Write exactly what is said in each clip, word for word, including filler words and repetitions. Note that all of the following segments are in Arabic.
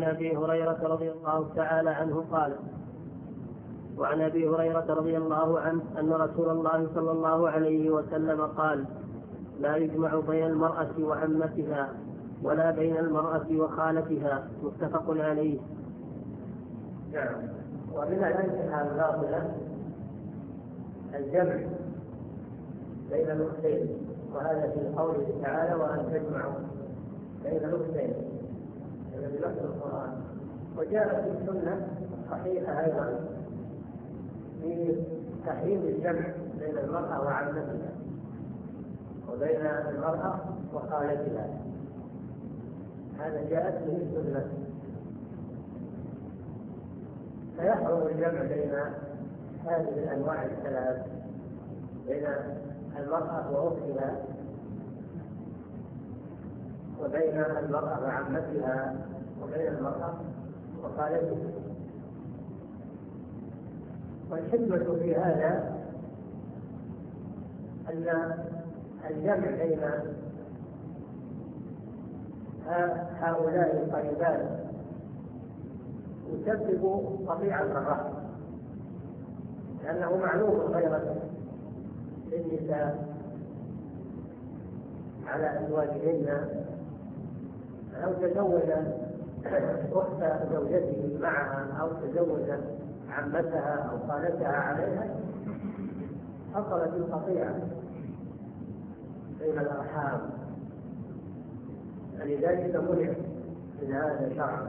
أبي هريرة رضي الله تعالى عنه قال وعن أبي هريرة رضي الله عنه أن رسول الله صلى الله عليه وسلم قال لا يجمع بين المرأة وعمتها ولا بين المرأة وخالتها. متفق عليه. نعم. ومن الأنكحة الباطلة الجمع بين الأختين، وهذا في قوله تعالى وأن تجمعوا بين الأختين الذي لفظ القرآن. وجاء في السنة صحيحة أيضا في تحريم الجمع بين المرأة وعمتها وبين المرأة وخالتها، هذا جاءت به السنة. فيحرم الجمع بين هذه الأنواع الثلاث، بين المرأة وأختها وبين المرأة وعمتها وبين المرأة وخالتها. والحكمة في هذا أن الجمع بين هؤلاء القريبات يسبب قطيعة الرحم، لأنه معلوم غيرة للنساء على أزواجهن. أو تزوج أخت زوجته معها أو تزوج عمتها أو خالتها عليها، حصلت القطيعة بين الأرحام، لذلك منع من هذا شرعا.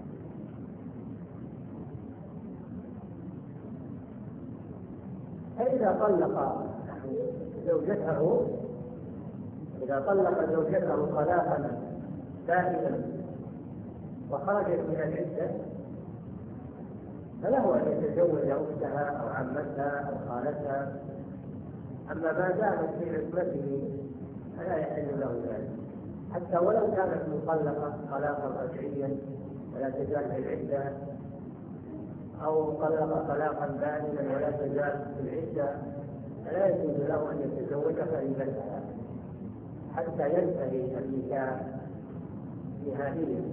فإذا طلق زوجته إذا طلق زوجته طلاقا دائما وخرجت من العدة فله أن يتزوج أختها أو عمتها أو خالتها، أما ما دامت في عصمته فلا يحل له ذلك، حتى ولو كانت مطلقة طلاقا رجعيا ولا تزال في العدة، أو طلق طلاقا بائنا ولا تزال في العدة، فلا يجوز له أن يتزوج فريضتها حتى ينتهي النكاح نهائيا.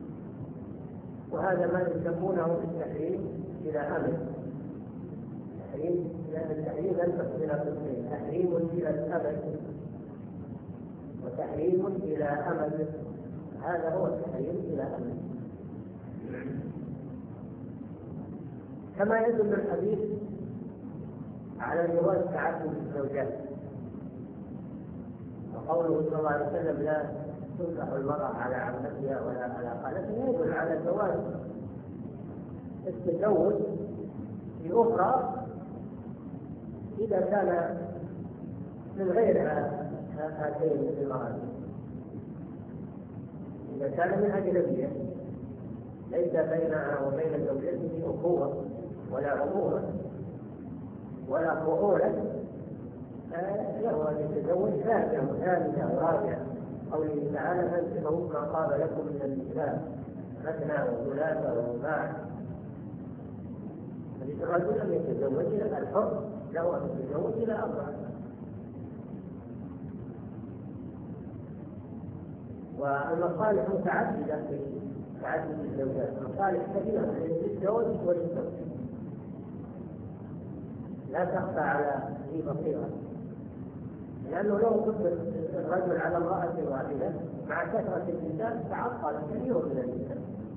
وهذا ما يسمونه التحريم إلى أمد. تحريم لأن التحريم ينقسم إلى قسمين: تحريم إلى الأبد وتحريم إلى أمد. هذا هو التحريم إلى أمد. كما يدل الحديث على جواز تعدد الزوجات، وقوله صلى الله عليه وسلم لا تنكح المرأة على عمتها ولا على خالتها يدل على جواز التزوج بأخرى إذا كان من غير هاتين المرأتين، إذا كان من أجنبية ليس بينها وبين زوجته أخوة ولا عمومة ولا فؤولة، له أن يتزوج ثانية وثالثة ورابعة. قوله تعالى فانكحوا ما طاب لكم من النساء مثنى وثلاث ورباع. الرجل أن يتزوج إلى الحر له أن يتزوج إلى أربعة. والمصالح متعددة في تعدد الزوجات، مصالح كثيرة للزوج وللزوج لا تخفى على ذي بصيرة، لأنه لو قدر الرجل على امرأة واحدة مع كثرة النساء تعطل كثير من النساء.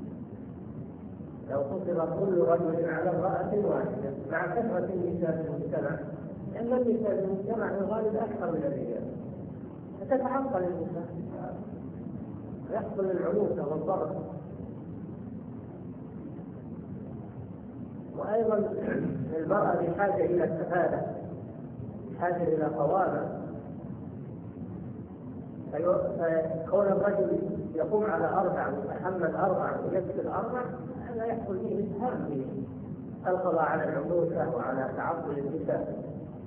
لو قدر كل رجل على امرأة واحدة مع كثرة النساء في المجتمع، لأن النساء في المجتمع في الغالب أكثر من الرجال، فتتعطل النساء ويحصل العنوسة والضرر. وأيضا المرأة بحاجة إلى استفادة، بحاجة إلى قوامة، فكون الرجل يقوم على أربع ويتحمل أربع ويكسل أربع هذا يحصل به إسهام في القضاء على العنوسة وعلى تعطل النساء.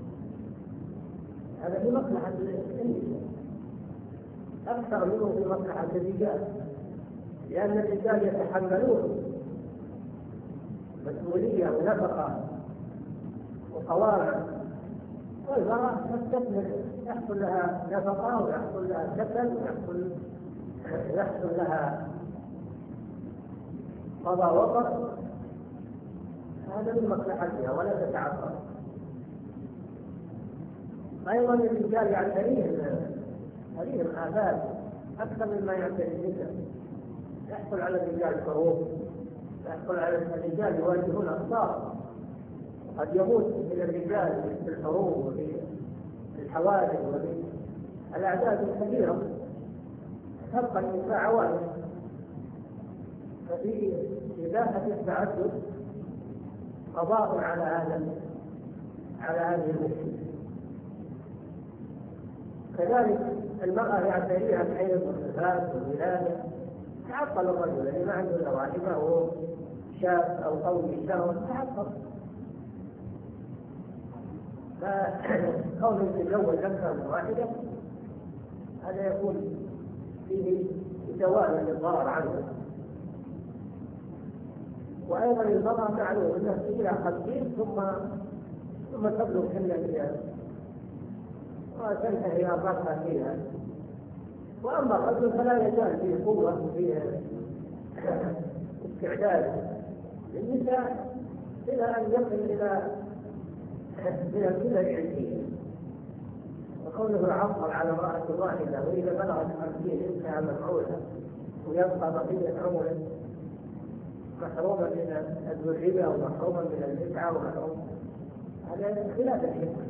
هذا في مصلحة النساء أكثر منه في مصلحة الرجال، لأن الرجال يتحملون مسؤولية ونفقة وقوامة، والمرأة تستثمر يحصل لها نفقة ويحصل لها سكن ويحصل يحصل لها قضى وقت هذا من مصلحتها ولا تتعقب. أيضا الرجال يعتريهم هذه آفات أكثر مما يعتري النساء. يحصل على الرجال حروب، يحصل على الرجال يواجهون أخطار، قد يموت من الرجال في الحروب وفي الحوادث وفي الأعداد الكبيرة، تبقى النساء عوائل. ففي إباحة التعدد قضاء على هذا على هذه المشكلة. كذلك المرأة يعتريها الحيض والنفاس والولادة، تعطل الرجل اللي ما عنده إلا واحدة وهو شاب أو قوي شهوة تعطل. فكونه يتزوج أكثر من واحدة هذا يكون فيه زوال للضرر عنه. وأيضا المرأة معلوم أنها إلى خمسين ثم ثم تبلغ سن الرجال وتنتهي أربعتها فيها. وأما الرجل فلا يزال فيه قوة وفيه استعداد للنساء إلى أن يصل إلى إلى الكبر العلمي. وكونه عطل على امرأة واحدة وإذا بلغت خمسين انتهى مفعولها ويبقى بقية عمره محروما من الذرية ومحروما من المتعة ومحروم، هذا خلاف الحكمة،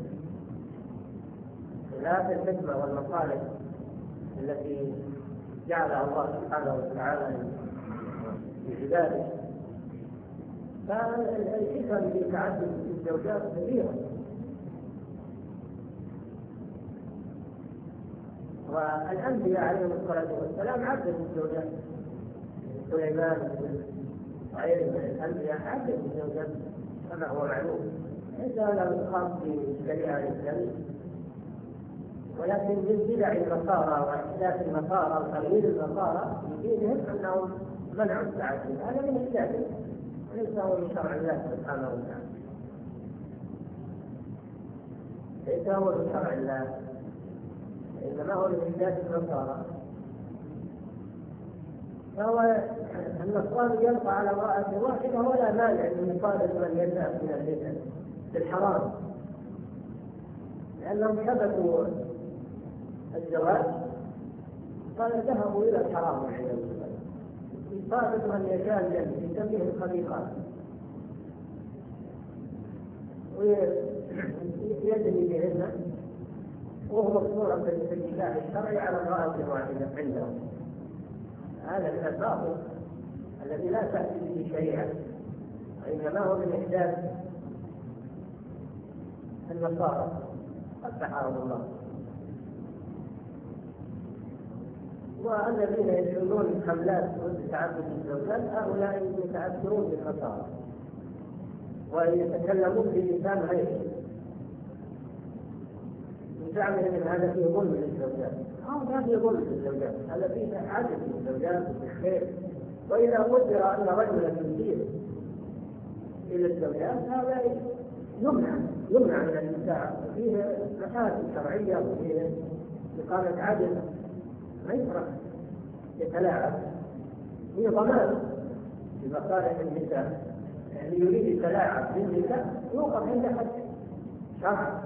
خلاف الحكمة والمصالح التي جعلها الله سبحانه وتعالى لعباده. فالحكم في تعدد الزوجات كثيرة. والأنبياء عليهم الصلاة والسلام عددوا الزوجات، سليمان وغيره من الأنبياء عددوا الزوجات كما هو معلوم، ليس هذا خاص بالشريعة الإسلامية. ولكن من بدع النصارى واحداث النصارى وتغيير النصارى في دينهم انهم منعوا التعدد، هذا من الشرك وليس هو من شرع الله سبحانه وتعالى، ليس هو من شرع الله، انما هو من احداث النصارى. فهو النصراني يبقى على امرأة واحدة ولا مانع من مصالح من يذهب من البدع بالحرام، لأنهم ثبتوا الزواج فذهبوا إلى الحرام والعياذ بالله. يصادق من يشاء يسميه الخليقات ويدني بهن وهو مقصورا في الكتاب الشرعي على امرأة واحدة عندهم. هذا من الباطل الذي لا تأتي به شريعة، وإنما هو من إحداث النصارى قبحهم الله. والذين يشهدون حملات تعدد الزوجات هؤلاء يتأثرون بالنصارى ويتكلمون بلسان غيره وزعمهم ان هذا فيه ظلم للزوجات. هذا فيه ظلم للزوجات، هذا فيه عدد للزوجات بالخير. واذا قدر ان رجلا يشير الى الزوجات هذا يمنع يمنع من النساء، وفيه محاسن شرعيه وفيه اقامه عدل، ما يفرق يتلاعب، هي ضمان بمصالح النساء. يعني يريد يتلاعب بالنساء يوقف عند حد شرعا.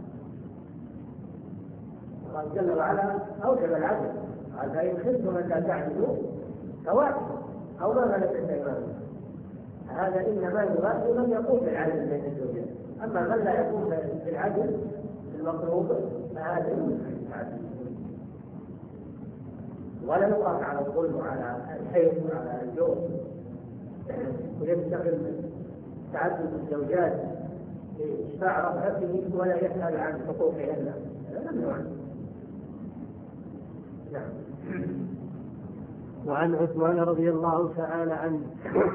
الله جل وعلا اوجب العدل، قال فان خفتم ان لا تعدلوا فواحد او ما ملكت ايمانكم. هذا انما يراد من يقوم بالعدل بين الزوجين، اما من لا يقوم بالعدل المطلوب فهذا يمكن العدل. ولا يقاس على الظلم وعلى الحيض وعلى الجور ويستغل تعدد الزوجات لإشباع رغبته ولا يسأل عن حقوقهن، هذا ممنوع. نعم. وعن عثمان رضي الله تعالى عنه